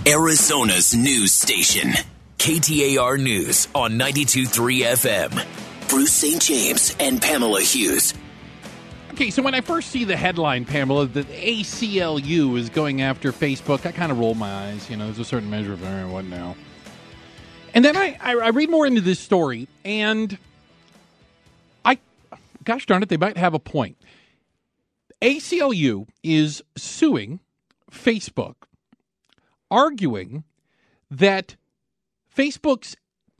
Arizona's news station. KTAR News on 92.3 FM. Bruce St. James and Pamela Hughes. Okay, so when I first see the headline, Pamela, that ACLU is going after Facebook, I kind of roll my eyes. There's a certain measure of, what now? And then I read more into this story, and gosh darn it, they might have a point. ACLU is suing Facebook, arguing that Facebook's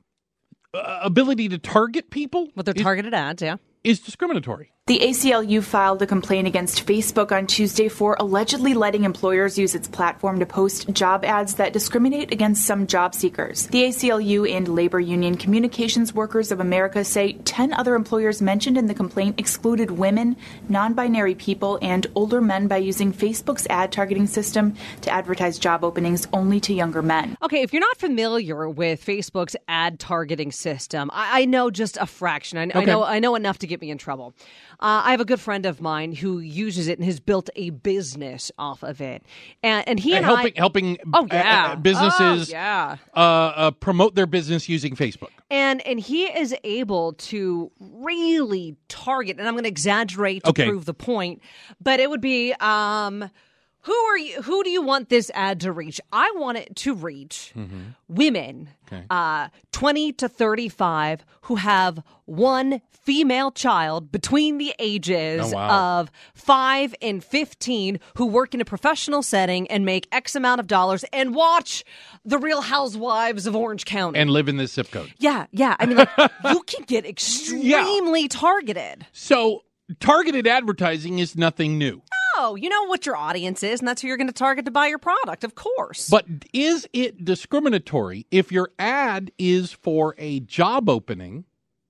ability to target people with their targeted ads, is discriminatory. The ACLU filed a complaint against Facebook on Tuesday for allegedly letting employers use its platform to post job ads that discriminate against some job seekers. The ACLU and Labor Union Communications Workers of America say 10 other employers mentioned in the complaint excluded women, non-binary people, and older men by using Facebook's ad targeting system to advertise job openings only to younger men. Okay, if you're not familiar with Facebook's ad targeting system, I know just a fraction. I know enough to get me in trouble. I have a good friend of mine who uses it and has built a business off of it, and he and helping businesses promote their business using Facebook. And he is able to really target, and I'm going to exaggerate to prove the point, but it would be who do you want this ad to reach? I want it to reach women 20 to 35 who have one female child between the ages of 5 and 15 who work in a professional setting and make X amount of dollars and watch The Real Housewives of Orange County. And live in this zip code. Yeah. I mean, you can get extremely targeted. So targeted advertising is nothing new. Oh, you know what your audience is, and that's who you're going to target to buy your product, of course. But is it discriminatory if your ad is for a job opening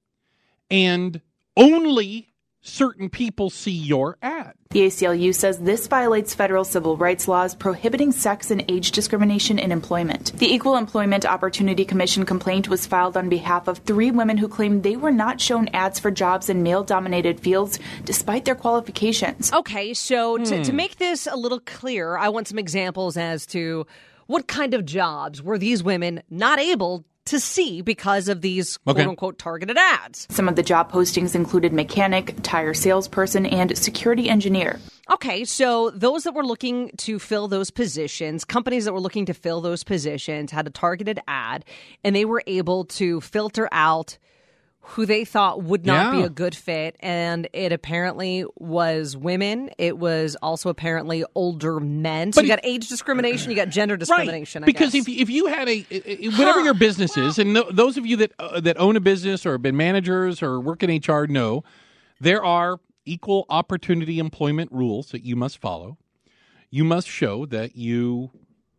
and only certain people see your ad? The ACLU says this violates federal civil rights laws prohibiting sex and age discrimination in employment. The Equal Employment Opportunity Commission complaint was filed on behalf of 3 women who claimed they were not shown ads for jobs in male-dominated fields despite their qualifications. Okay, so to make this a little clearer, I want some examples as to what kind of jobs were these women not able to see because of these quote-unquote targeted ads. Some of the job postings included mechanic, tire salesperson, and security engineer. Okay, so those that were looking to fill those positions, companies that were looking to fill those positions had a targeted ad, and they were able to filter out who they thought would not be a good fit, and it apparently was women. It was also apparently older men. So you got age discrimination, you got gender discrimination. Right. Because if you had whatever your business is, and those of you that own a business or have been managers or work in HR know, there are equal opportunity employment rules that you must follow. You must show that you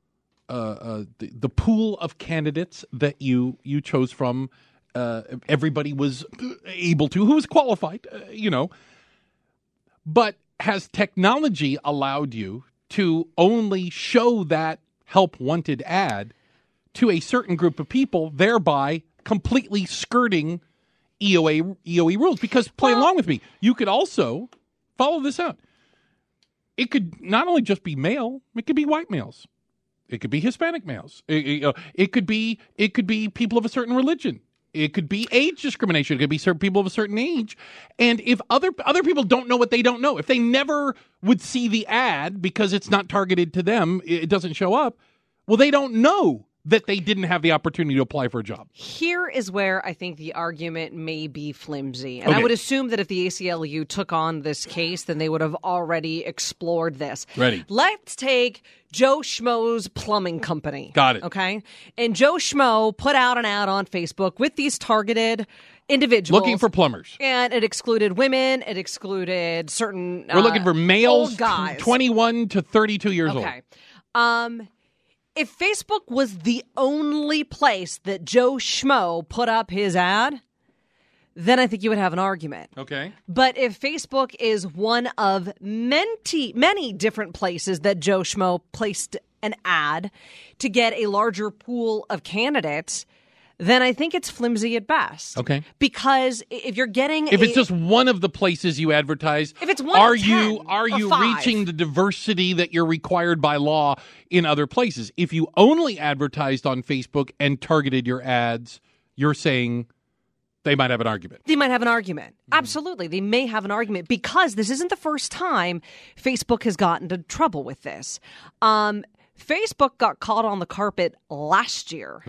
the pool of candidates that you chose from. Everybody was able to, who was qualified, But has technology allowed you to only show that help wanted ad to a certain group of people, thereby completely skirting EOE rules? Because play along with me. You could also follow this out. It could not only just be male, it could be white males. It could be Hispanic males. It could be people of a certain religion. It could be age discrimination. It could be certain people of a certain age. And if other people don't know what they don't know, if they never would see the ad because it's not targeted to them, it doesn't show up, well, they don't know that they didn't have the opportunity to apply for a job. Here is where I think the argument may be flimsy. And I would assume that if the ACLU took on this case, then they would have already explored this. Ready. Let's take Joe Schmo's plumbing company. Got it. Okay? And Joe Schmo put out an ad on Facebook with these targeted individuals. Looking for plumbers. And it excluded women. It excluded certain We're looking for males, old guys. 21 to 32 years old. Okay. If Facebook was the only place that Joe Schmo put up his ad, then I think you would have an argument. Okay. But if Facebook is one of many different places that Joe Schmo placed an ad to get a larger pool of candidates, then I think it's flimsy at best. Okay. Because if you're getting If it's just one of the places you advertise, if it's one are of 10 you or 5? reaching the diversity that you're required by law in other places? If you only advertised on Facebook and targeted your ads, you're saying they might have an argument. They might have an argument. Absolutely. They may have an argument because this isn't the first time Facebook has gotten into trouble with this. Facebook got caught on the carpet last year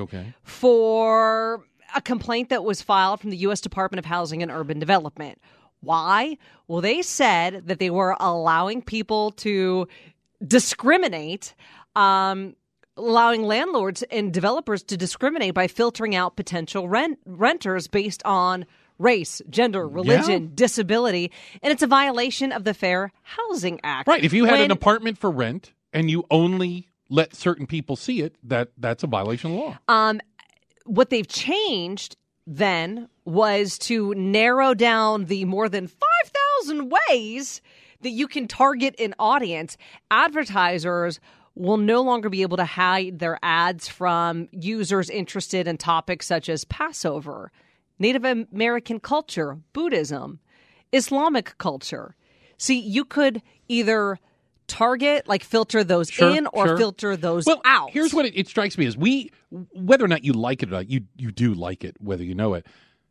for a complaint that was filed from the U.S. Department of Housing and Urban Development. Why? Well, they said that they were allowing people to discriminate, allowing landlords and developers to discriminate by filtering out potential renters based on race, gender, religion, disability, and it's a violation of the Fair Housing Act. Right. If you had an apartment for rent and you only let certain people see it, that's a violation of law. What they've changed then was to narrow down the more than 5,000 ways that you can target an audience. Advertisers will no longer be able to hide their ads from users interested in topics such as Passover, Native American culture, Buddhism, Islamic culture. See, you could either target, like filter those in or filter those out. Here's what it strikes me as whether or not you like it or not, you do like it, whether you know it.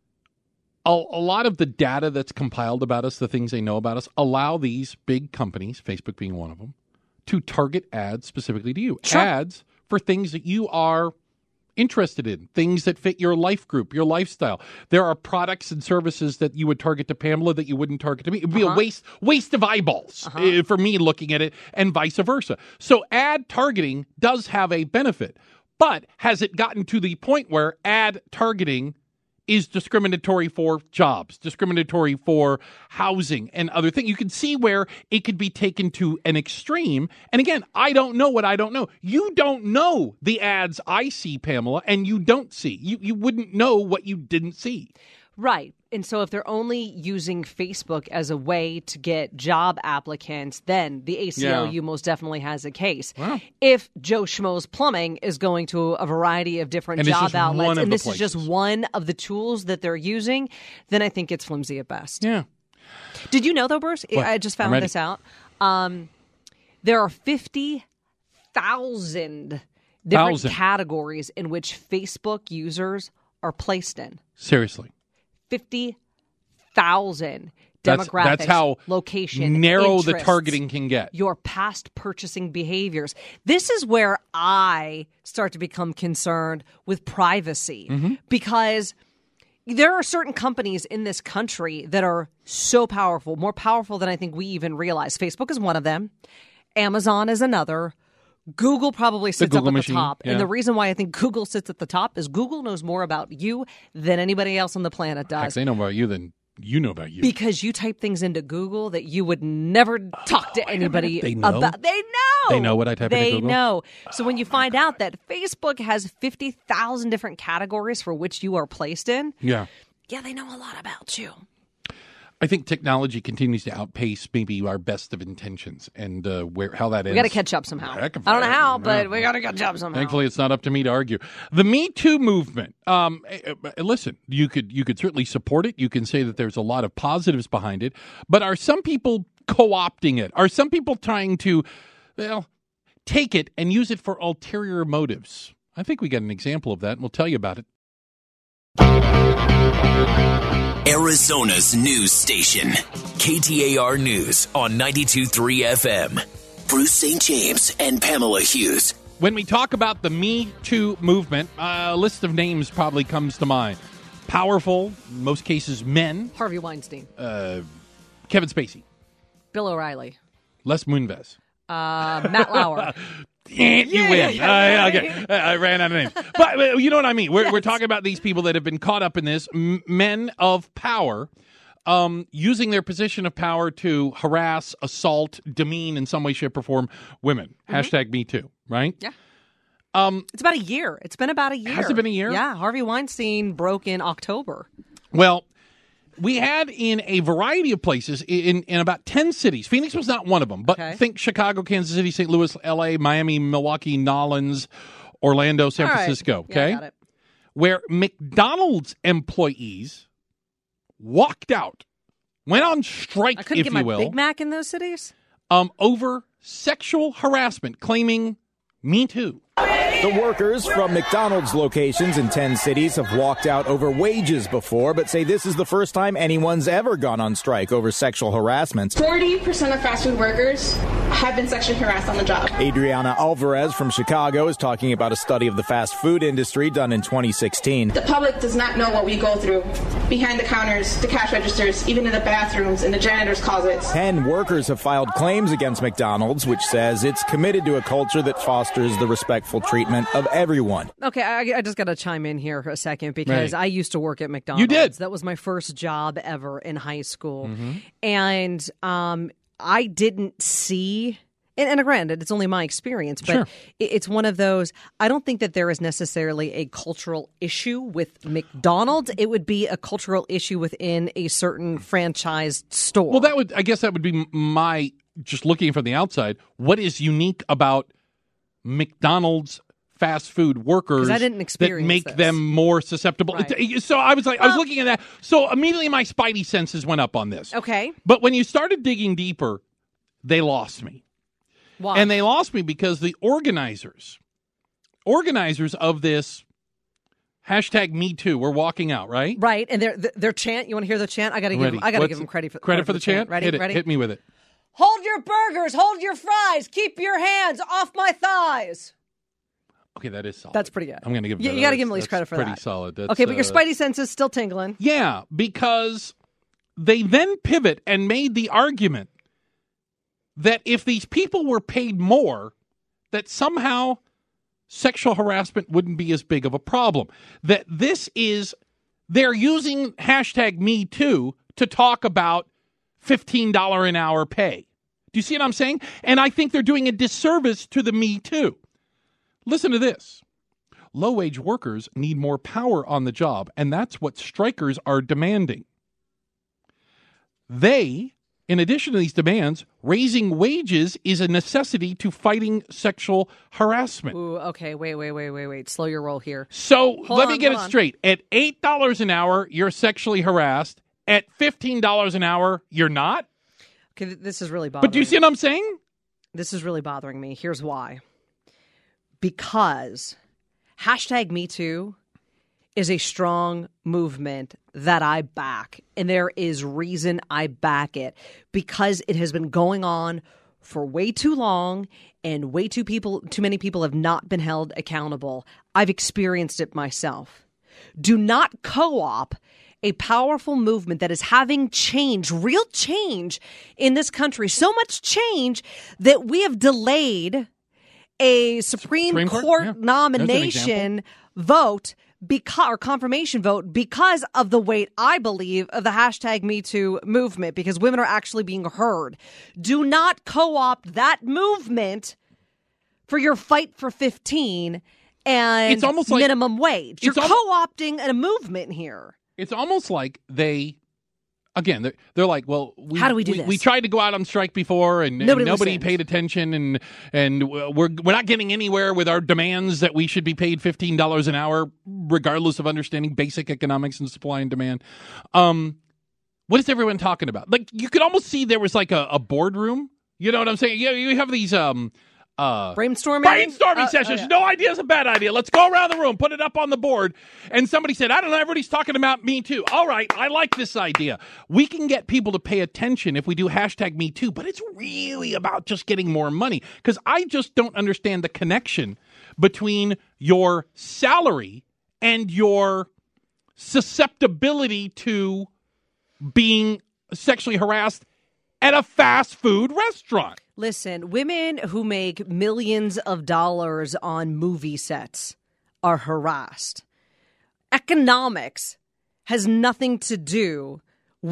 A lot of the data that's compiled about us, the things they know about us, allow these big companies, Facebook being one of them, to target ads specifically to you. Sure. Ads for things that you are interested in, things that fit your life group, your lifestyle. There are products and services that you would target to Pamela that you wouldn't target to me. It would be a waste of eyeballs for me looking at it, and vice versa. So ad targeting does have a benefit, but has it gotten to the point where ad targeting is discriminatory for jobs, discriminatory for housing and other things? You can see where it could be taken to an extreme. And again, I don't know what I don't know. You don't know the ads I see, Pamela, and you don't see. You wouldn't know what you didn't see. Right. And so if they're only using Facebook as a way to get job applicants, then the ACLU most definitely has a case. Wow. If Joe Schmo's Plumbing is going to a variety of different job outlets, and this is just one of the tools that they're using, then I think it's flimsy at best. Yeah. Did you know, though, Bruce? What? I just found this out. There are 50,000 different categories in which Facebook users are placed in. Seriously. 50,000 demographics, that's how location, narrow interests, the targeting can get. your past purchasing behaviors. This is where I start to become concerned with privacy because there are certain companies in this country that are so powerful, more powerful than I think we even realize. Facebook is one of them. Amazon is another. Google probably sits up at the top. And the reason why I think Google sits at the top is Google knows more about you than anybody else on the planet does. Heck, they know about you than you know about you. Because you type things into Google that you would never talk to anybody about. They know. They know what I type into Google? They know. So when you find out that Facebook has 50,000 different categories for which you are placed in, they know a lot about you. I think technology continues to outpace maybe our best of intentions, and how that ends. We got to catch up somehow. I don't know how, but we got to catch up somehow. Thankfully, it's not up to me to argue. The Me Too movement. Listen, you could certainly support it. You can say that there's a lot of positives behind it, but are some people co-opting it? Are some people trying to, take it and use it for ulterior motives? I think we got an example of that, and we'll tell you about it. Arizona's news station, KTAR News on 92.3 FM. Bruce St. James and Pamela Hughes. When we talk about the Me Too movement, a list of names probably comes to mind. Powerful, in most cases men. Harvey Weinstein. Kevin Spacey. Bill O'Reilly. Les Moonves. Matt Lauer. You win. Okay. I ran out of names. But you know what I mean. We're talking about these people that have been caught up in this, men of power, using their position of power to harass, assault, demean in some way, shape, or form women. Hashtag Me Too, right? Yeah. It's about a year. It's been about a year. Has it been a year? Yeah. Harvey Weinstein broke in October. Well, we had in a variety of places in about 10 cities. Phoenix was not one of them, but think Chicago, Kansas City, St. Louis, L.A., Miami, Milwaukee, Nolens, Orlando, San Francisco. Okay. Yeah, I got it. where McDonald's employees walked out, went on strike, I couldn't if get you my will, Big Mac in those cities. Over sexual harassment, claiming Me Too. The workers from McDonald's locations in 10 cities have walked out over wages before, but say this is the first time anyone's ever gone on strike over sexual harassment. 40% of fast food workers have been sexually harassed on the job. Adriana Alvarez from Chicago is talking about a study of the fast food industry done in 2016. The public does not know what we go through behind the counters, the cash registers, even in the bathrooms, in the janitor's closets. 10 workers have filed claims against McDonald's, which says it's committed to a culture that fosters the respectful treatment of everyone. Okay, I just got to chime in here for a second because Right. I used to work at McDonald's. You did? That was my first job ever in high school. And I didn't see, and granted, it's only my experience, but Sure. it's one of those, I don't think that there is necessarily a cultural issue with McDonald's. It would be a cultural issue within a certain franchised store. Well, I guess that would be my, just looking from the outside, what is unique about McDonald's fast food workers 'Cause I didn't that experience make this. them more susceptible? Right. So I was like, I was looking at that. So immediately my spidey senses went up on this. Okay. But when you started digging deeper, they lost me. Why? And they lost me because the organizers of this hashtag Me Too were walking out, right? Right, and their chant. You want to hear the chant? I got to give Ready. them. I got to What's give them credit for the chant. Ready? Hit it. Ready? Hit me with it. Hold your burgers. Hold your fries. Keep your hands off my thighs. Okay, that is solid. That's pretty good. I'm going to give. You got to give them at least credit for pretty that. solid. That's, Okay, but your spidey sense is still tingling. Yeah, because they then pivot and made the argument that if these people were paid more, that somehow sexual harassment wouldn't be as big of a problem. That they're using hashtag Me Too to talk about $15 an hour pay. Do you see what I'm saying? And I think they're doing a disservice to the Me Too. Listen to this. Low-wage workers need more power on the job, and that's what strikers are demanding. They, in addition to these demands, raising wages is a necessity to fighting sexual harassment. Ooh, okay, wait. Slow your roll here. So let me on, get it hold on. straight. At $8 an hour, you're sexually harassed. At $15 an hour, you're not? Okay, this is really bothering But do you see what I'm saying? This is really bothering me. Here's why. Because hashtag Me Too is a strong movement that I back. And there is reason I back it. Because it has been going on for way too long and too many people have not been held accountable. I've experienced it myself. Do not co-op a powerful movement that is having change, real change in this country. So much change that we have delayed a Supreme Court yeah. nomination vote or confirmation vote because of the weight, I believe, of the hashtag Me Too movement, because women are actually being heard. Do not co-opt that movement for your fight for 15 and It's almost like- minimum wage. You're it's al- co-opting a movement here. It's almost like they're like, well, How do we do this? We tried to go out on strike before, and Nobody nobody listens. paid attention, and we're not getting anywhere with our demands that we should be paid $15 an hour, regardless of understanding basic economics and supply and demand. What is everyone talking about? Like, you could almost see there was like a boardroom. You know what I'm saying? You have these Brainstorming sessions. yeah. No idea is a bad idea. Let's go around the room, put it up on the board. And somebody said, I don't know, everybody's talking about Me Too. All right, I like this idea. We can get people to pay attention if we do hashtag Me Too, but it's really about just getting more money. Because I just don't understand the connection between your salary and your susceptibility to being sexually harassed at a fast food restaurant. Listen, women who make millions of dollars on movie sets are harassed. Economics has nothing to do with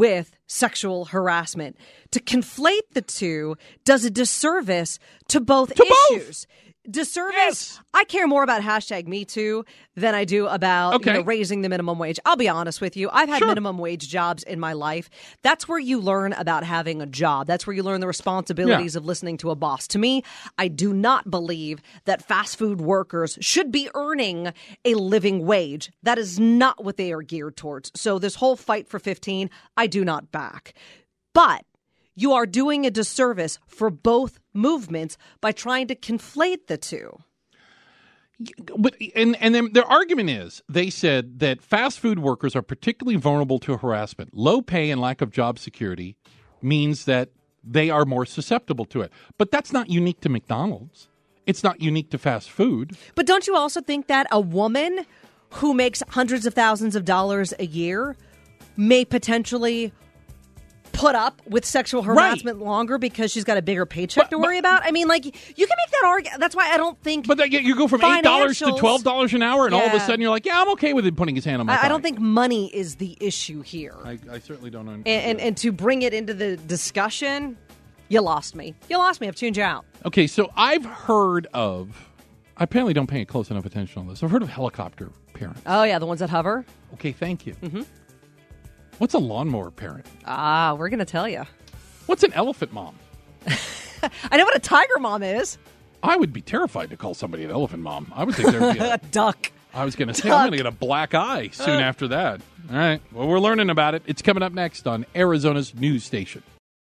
sexual harassment. To conflate the two does a disservice to both issues. Disservice. Yes. I care more about #MeToo than I do about raising the minimum wage. I'll be honest with you. I've had minimum wage jobs in my life. That's where you learn about having a job. That's where you learn the responsibilities of listening to a boss. To me, I do not believe that fast food workers should be earning a living wage. That is not what they are geared towards. So this whole fight for 15, I do not back. But you are doing a disservice for both movements by trying to conflate the two. But and then their argument is, they said that fast food workers are particularly vulnerable to harassment. Low pay and lack of job security means that they are more susceptible to it. But that's not unique to McDonald's. It's not unique to fast food. But don't you also think that a woman who makes hundreds of thousands of dollars a year may potentially put up with sexual harassment longer because she's got a bigger paycheck to worry about? I mean, like, you can make that argument. That's why I don't think. But you go from $8 to $12 an hour, and all of a sudden you're like, yeah, I'm okay with him putting his hand on my thigh. I don't think money is the issue here. I certainly don't understand. And to bring it into the discussion, you lost me. You lost me. I've tuned you out. Okay, so I've heard of. I apparently don't pay close enough attention on this. I've heard of helicopter parents. Oh yeah, the ones that hover. Okay, thank you. Mm-hmm. What's a lawnmower parent? We're going to tell you. What's an elephant mom? I know what a tiger mom is. I would be terrified to call somebody an elephant mom. I would think there would be a duck. I was going to say, I'm going to get a black eye soon after that. All right. Well, we're learning about it. It's coming up next on Arizona's news station.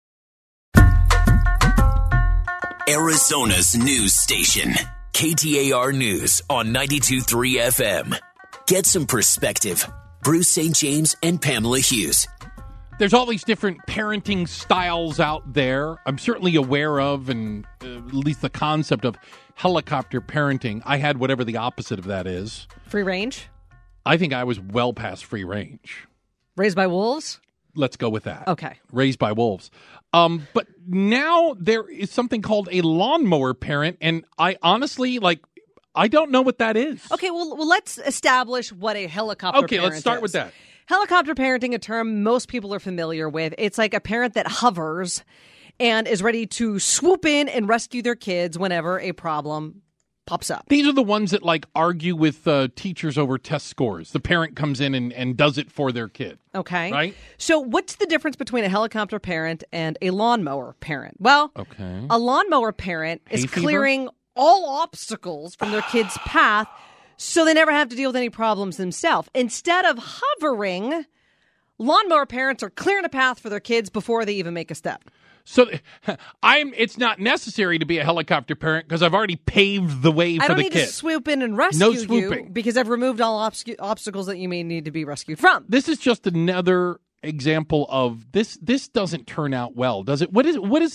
Arizona's news station. KTAR News on 92.3 FM. Get some perspective. Bruce St. James and Pamela Hughes. There's all these different parenting styles out there. I'm certainly aware of, and at least the concept of helicopter parenting. I had whatever the opposite of that is. Free range? I think I was well past free range. Raised by wolves? Let's go with that. Okay. Raised by wolves. But now there is something called a lawnmower parent, and I honestly, I don't know what that is. Okay, well, let's establish what a helicopter parent is. Okay, let's start with that. Helicopter parenting, a term most people are familiar with. It's like a parent that hovers and is ready to swoop in and rescue their kids whenever a problem pops up. These are the ones that argue with teachers over test scores. The parent comes in and does it for their kid. Okay. Right? So what's the difference between a helicopter parent and a lawnmower parent? Well, a lawnmower parent is clearing all obstacles from their kid's path so they never have to deal with any problems themselves. Instead of hovering, lawnmower parents are clearing a path for their kids before they even make a step. So it's not necessary to be a helicopter parent because I've already paved the way for the kid. I don't need to swoop in and rescue you because I've removed all obstacles that you may need to be rescued from. This is just another example of this. This doesn't turn out well, does it? What is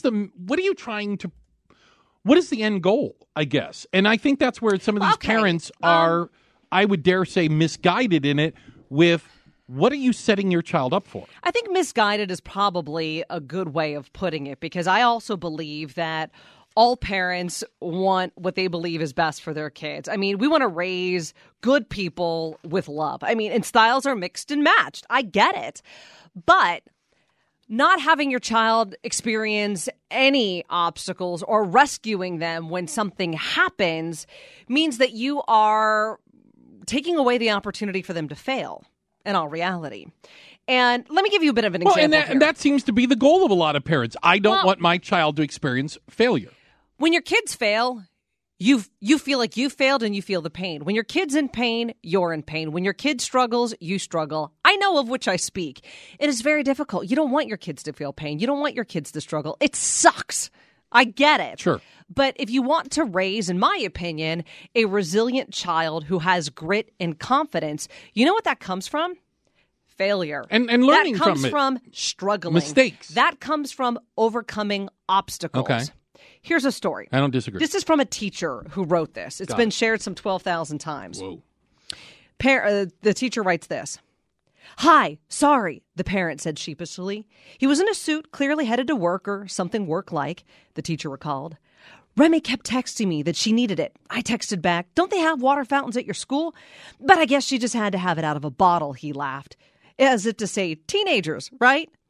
the end goal, I guess? And I think that's where some of these parents are, I would dare say, misguided in it with, what are you setting your child up for? I think misguided is probably a good way of putting it, because I also believe that all parents want what they believe is best for their kids. I mean, we want to raise good people with love. I mean, and styles are mixed and matched. I get it. But not having your child experience any obstacles or rescuing them when something happens means that you are taking away the opportunity for them to fail in all reality. And let me give you a bit of an example. And that seems to be the goal of a lot of parents. I don't want my child to experience failure. When your kids fail, you feel like you failed and you feel the pain. When your kid's in pain, you're in pain. When your kid struggles, you struggle. I know of which I speak. It is very difficult. You don't want your kids to feel pain. You don't want your kids to struggle. It sucks. I get it. Sure. But if you want to raise, in my opinion, a resilient child who has grit and confidence, you know what that comes from? Failure. And learning that comes from it. From struggling. Mistakes. That comes from overcoming obstacles. Okay. Here's a story. I don't disagree. This is from a teacher who wrote this. It's been shared some 12,000 times. Whoa. The teacher writes this. "Hi, sorry," the parent said sheepishly. He was in a suit, clearly headed to work or something work-like, the teacher recalled. "Remy kept texting me that she needed it. I texted back, 'Don't they have water fountains at your school?' But I guess she just had to have it out of a bottle," he laughed. As if to say, teenagers, right?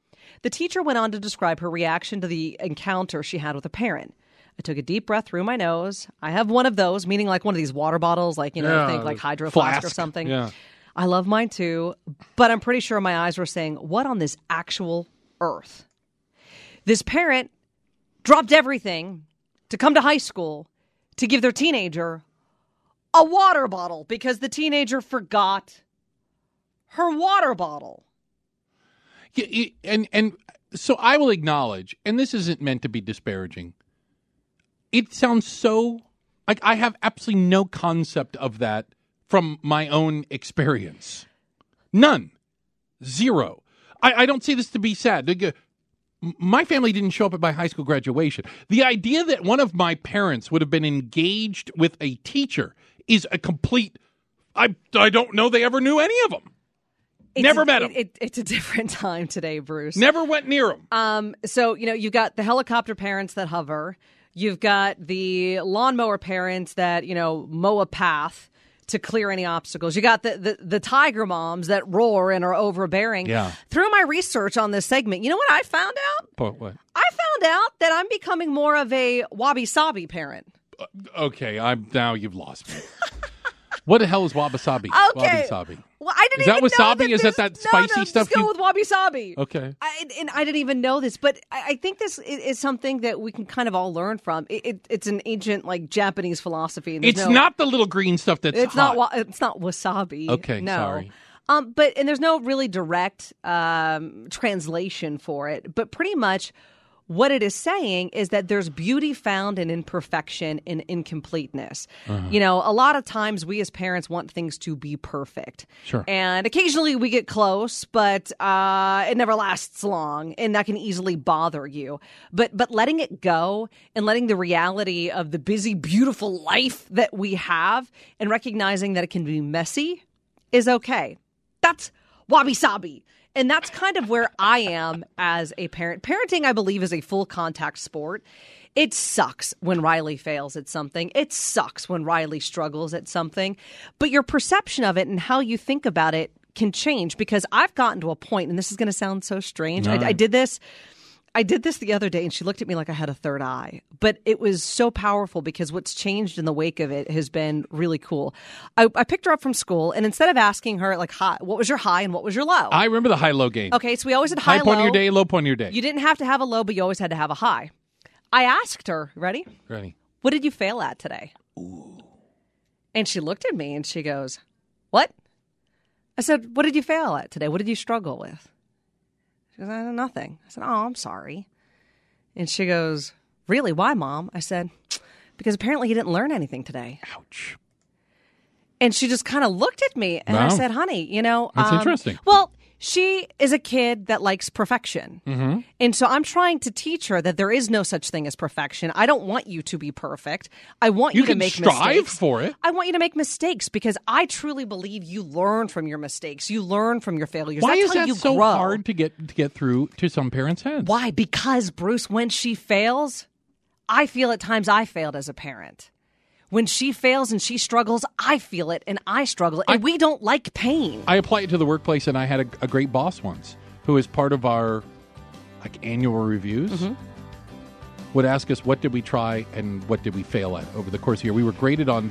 The teacher went on to describe her reaction to the encounter she had with a parent. I took a deep breath through my nose. I have one of those, meaning like one of these water bottles, like, think like Hydro Flask or something. Yeah. I love mine too, but I'm pretty sure my eyes were saying, what on this actual earth? This parent dropped everything to come to high school to give their teenager a water bottle because the teenager forgot her water bottle. Yeah, and so I will acknowledge, and this isn't meant to be disparaging, it sounds so like I have absolutely no concept of that from my own experience. None. Zero. I don't say this to be sad. My family didn't show up at my high school graduation. The idea that one of my parents would have been engaged with a teacher is a complete, I don't know they ever knew any of them. Never met him. It's a different time today, Bruce. Never went near him. So, you've got the helicopter parents that hover. You've got the lawnmower parents that, mow a path to clear any obstacles. You got the tiger moms that roar and are overbearing. Yeah. Through my research on this segment, you know what I found out? What? I found out that I'm becoming more of a wabi-sabi parent. Okay, now you've lost me. What the hell is wabi-sabi? Okay. Wabi-sabi. Well, I didn't Is that even know wasabi? Is that spicy stuff? Just go with wabi-sabi. Okay. I didn't even know this, but I think this is something that we can kind of all learn from. It's an ancient, Japanese philosophy. It's not the little green stuff that's hot. It's not wasabi. Okay, no. sorry. But there's no really direct translation for it. But pretty much what it is saying is that there's beauty found in imperfection and incompleteness. Uh-huh. A lot of times we as parents want things to be perfect. Sure. And occasionally we get close, but it never lasts long, and that can easily bother you. But letting it go and letting the reality of the busy, beautiful life that we have and recognizing that it can be messy is okay. That's wabi-sabi. And that's kind of where I am as a parent. Parenting, I believe, is a full contact sport. It sucks when Riley fails at something. It sucks when Riley struggles at something. But your perception of it and how you think about it can change, because I've gotten to a point, and this is going to sound so strange. I did this the other day, and she looked at me like I had a third eye. But it was so powerful because what's changed in the wake of it has been really cool. I picked her up from school, and instead of asking her, what was your high and what was your low? I remember the high-low game. Okay, so we always had high point of your day, low point of your day. You didn't have to have a low, but you always had to have a high. I asked her, ready? Ready. What did you fail at today? Ooh. And she looked at me, and she goes, what? I said, what did you fail at today? What did you struggle with? She goes, nothing. I said, oh, I'm sorry. And she goes, really? Why, Mom? I said, because apparently you didn't learn anything today. Ouch. And she just kind of looked at me, and I said, honey, That's interesting. Well, she is a kid that likes perfection. Mm-hmm. And so I'm trying to teach her that there is no such thing as perfection. I don't want you to be perfect. I want you to make mistakes. You can strive for it. I want you to make mistakes because I truly believe you learn from your mistakes. You learn from your failures. Why That's is how that you so grow. hard to get through to some parents' heads? Why? Because, Bruce, when she fails, I feel at times I failed as a parent. When she fails and she struggles, I feel it and I struggle. And we don't like pain. I apply it to the workplace, and I had a great boss once who is part of our annual reviews. Mm-hmm. Would ask us what did we try and what did we fail at over the course of the year. We were graded on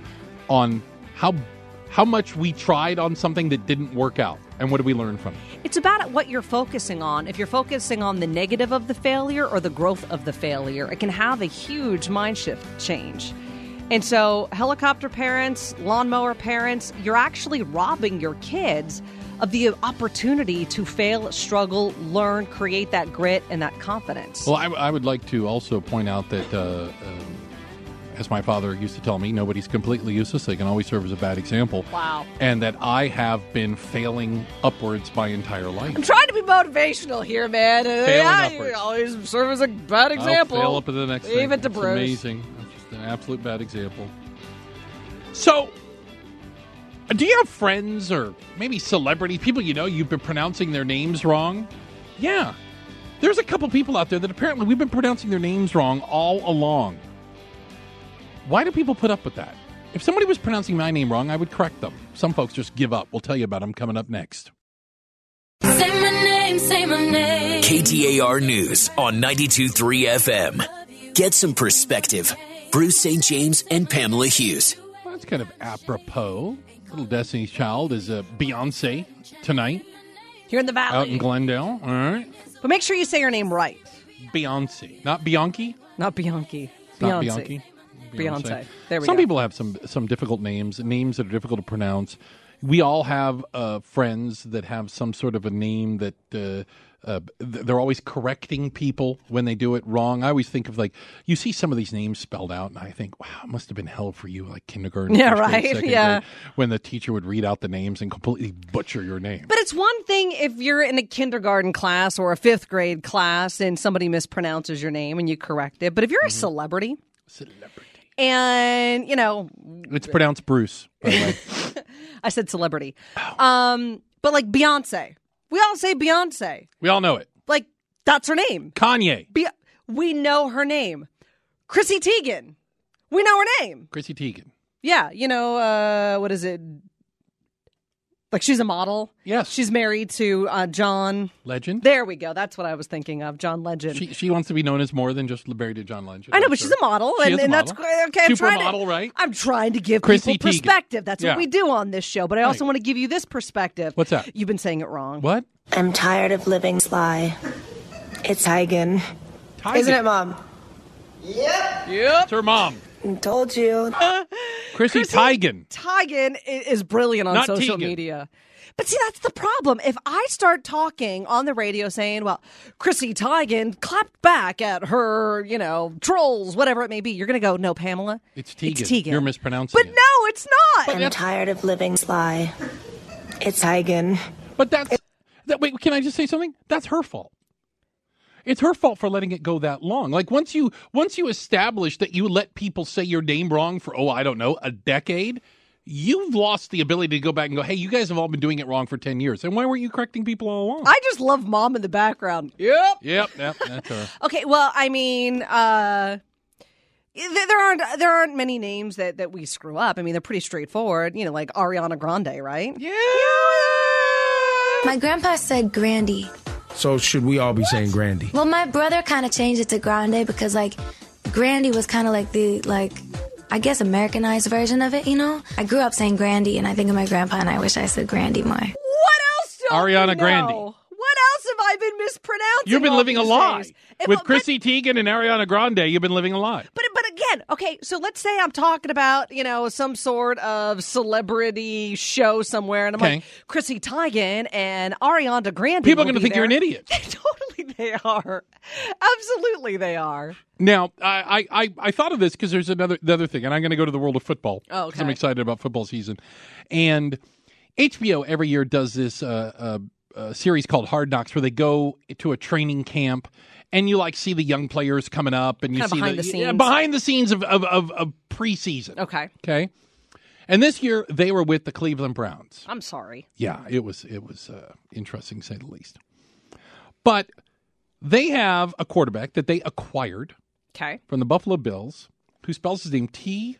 how much we tried on something that didn't work out, and what did we learn from it. It's about what you're focusing on. If you're focusing on the negative of the failure or the growth of the failure, it can have a huge mind shift change. And so helicopter parents, lawnmower parents, you're actually robbing your kids of the opportunity to fail, struggle, learn, create that grit and that confidence. Well, I would like to also point out that, as my father used to tell me, nobody's completely useless. They can always serve as a bad example. Wow. And that I have been failing upwards my entire life. I'm trying to be motivational here, man. Upwards. You always serve as a bad example. I'll fail up at the next thing. Leave it to Bruce. Amazing. An absolute bad example. So, do you have friends or maybe celebrities, people you've been pronouncing their names wrong? Yeah. There's a couple people out there that apparently we've been pronouncing their names wrong all along. Why do people put up with that? If somebody was pronouncing my name wrong, I would correct them. Some folks just give up. We'll tell you about them coming up next. Say my name. name, say my name. KTAR News on 92.3 FM. Get some perspective. Bruce St. James and Pamela Hughes. Well, that's kind of apropos. Little Destiny's Child is Beyonce tonight. Here in the Valley. Out in Glendale. All right. But make sure you say her name right. Beyonce. Not Bianchi? Not Bianchi. Not Bianchi. Beyonce. There we go. Some people have some difficult names that are difficult to pronounce. We all have friends that have some sort of a name that they're always correcting people when they do it wrong. I always think of, like, you see some of these names spelled out, and I think, wow, it must have been hell for you, like kindergarten. Yeah, first grade, right. second Yeah. grade, when the teacher would read out the names and completely butcher your name. But it's one thing if you're in a kindergarten class or a fifth grade class and somebody mispronounces your name and you correct it. But if you're a celebrity, and, you know, It's pronounced Bruce, by the way. I said celebrity. But like Beyonce. We all say Beyonce. We all know it. Like, that's her name. Kanye. We know her name. Chrissy Teigen. We know her name. Chrissy Teigen. Yeah, you know, what is it? Like, she's a model. Yes. She's married to John Legend. There we go. That's what I was thinking of, John Legend. She wants to be known as more than just married to John Legend. I know, I'm but sure. she's a model, She is a and that's model. okay. Supermodel, right? I'm trying to give Chrissy people Teigen. perspective. That's Yeah. what we do on this show. But I also Right. want to give you this perspective. What's that? You've been saying it wrong. What? I'm tired of living sly. It's Teigen. Teigen. Isn't it, Mom? Yep. It's her mom. Told you. Chrissy Teigen. Teigen is brilliant on Not social Teigen. media. But see, that's the problem. If I start talking on the radio saying, well, Chrissy Teigen clapped back at her, you know, trolls, whatever it may be, you're going to go, no, Pamela. It's Teigen. It's Teigen. You're mispronouncing But it. no, it's not. I'm tired of living sly. It's Teigen. But wait, can I just say something? That's her fault. It's her fault for letting it go that long. Like, once you establish that you let people say your name wrong for, I don't know, a decade, you've lost the ability to go back and go, hey, you guys have all been doing it wrong for 10 years. And why weren't you correcting people all along? I just love Mom in the background. Yep, that's her. Okay, well, I mean, there aren't many names that we screw up. I mean, they're pretty straightforward. You know, like Ariana Grande, right? Yeah. My grandpa said Grandy. So should we all be saying Grandy? Well, my brother kind of changed it to Grande because, like, Grandy was kind of like the, I guess, Americanized version of it, you know? I grew up saying Grandy, and I think of my grandpa, and I wish I said Grandy more. What else do Ariana we know? Grande. What else have I been mispronouncing? You've been all living a these lie. days? With Chrissy Teigen and Ariana Grande, you've been living a lie. But again, okay, so let's say I'm talking about, you know, some sort of celebrity show somewhere, and I'm like, Chrissy Teigen and Ariana Grande. People are going to think you're an idiot. Totally, they are. Absolutely, they are. Now, I thought of this because there's the other thing, and I'm going to go to the world of football. Oh, because I'm excited about football season. And HBO every year does this series called Hard Knocks, where they go to a training camp, and you see the young players coming up, and you see behind the scenes of preseason. Okay. And this year they were with the Cleveland Browns. I'm sorry. Yeah, it was interesting, to say the least. But they have a quarterback that they acquired from the Buffalo Bills, who spells his name Tyrod.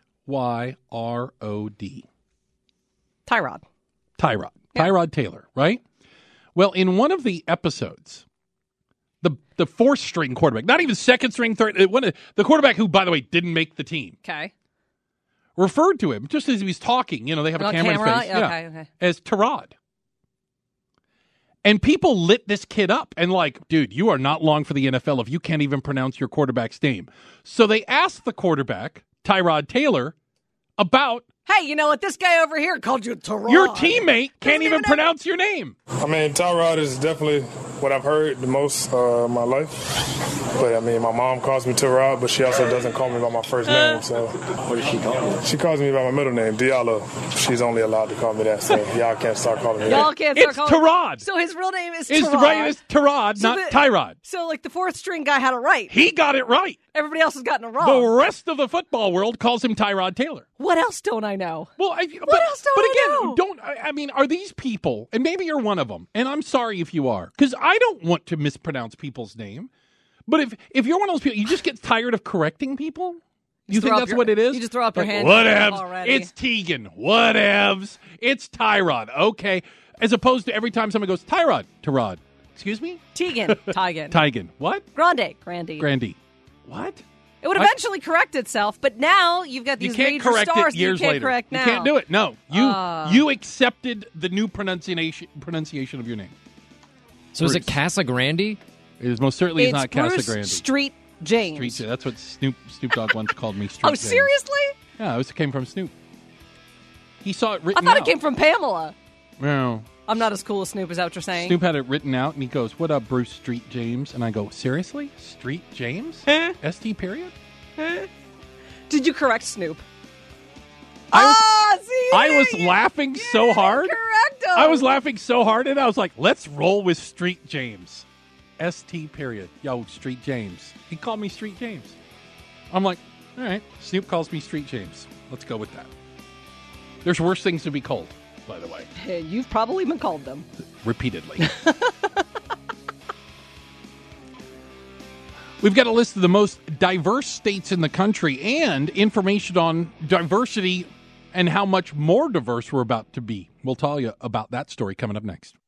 Tyrod. Yeah. Tyrod Taylor, right? Well, in one of the episodes, the fourth string quarterback, not even second string, third, the quarterback who, by the way, didn't make the team, referred to him just as he was talking. You know, they have a camera in his face, Okay. as Tyrod. And people lit this kid up and dude, you are not long for the NFL if you can't even pronounce your quarterback's name. So they asked the quarterback, Tyrod Taylor, about, hey, you know what? This guy over here called you Tyrod. Your teammate can't even pronounce your name. I mean, Tyrod is definitely what I've heard the most in my life. But, I mean, my mom calls me Tyrod, but she also doesn't call me by my first name. So what does she call me? She calls me by my middle name, Diallo. She's only allowed to call me that, so y'all can't start calling me that. Y'all can't start calling Tyrod. So his real name is It's Tyrod. right, it's Tyrod, So not Tyrod. So, the fourth string guy had it right. He got it right. Everybody else has gotten it wrong. The rest of the football world calls him Tyrod Taylor. What else don't I know? What else don't I know? Are these people, and maybe you're one of them, and I'm sorry if you are, because I don't want to mispronounce people's name, but if you're one of those people, you just get tired of correcting people? You think that's what it is? You just throw up your hand. Whatevs. Already. It's Teigen. Whatevs. It's Tyrod. Okay. As opposed to every time someone goes, Tyrod. Excuse me? Tegan. Tigan. Tigan. What? Grandy. Grandy. What? It would eventually correct itself, but now you've got these major stars it years you can't later. correct now. You can't do it. No. You accepted the new pronunciation of your name. So is it Casa Grande? It is most certainly It's not Bruce Casa Grande. Street James. That's what Snoop Dogg once called me. Street Oh, James. seriously? Yeah, it came from Snoop. He saw it written I thought out. it came from Pamela. No. I'm not as cool as Snoop, is that what you're saying? Snoop had it written out, and he goes, "What up, Bruce Street James?" And I go, "Seriously? Street James? ST period?" Did you correct Snoop? I was laughing so hard. Correct him. I was laughing so hard, and I was like, "Let's roll with Street James." ST period. Yo, Street James. He called me Street James. I'm like, all right. Snoop calls me Street James. Let's go with that. There's worse things to be called, by the way. Hey, you've probably been called them. Repeatedly. We've got a list of the most diverse states in the country and information on diversity and how much more diverse we're about to be. We'll tell you about that story coming up next.